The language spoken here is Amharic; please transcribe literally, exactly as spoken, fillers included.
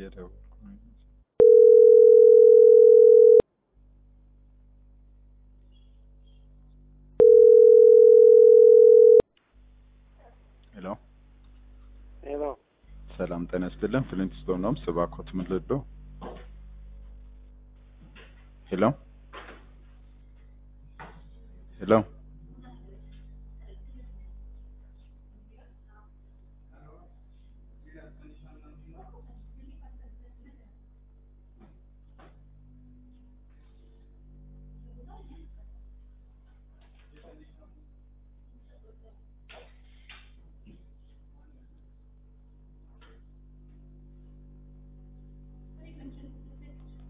የደወልኩት ሄሎ ሄሎ ሰላም ጤና ይስጥልን ፍሊንትስቶን ነው ሰባኮት ምልዶ ሄሎ ሄሎ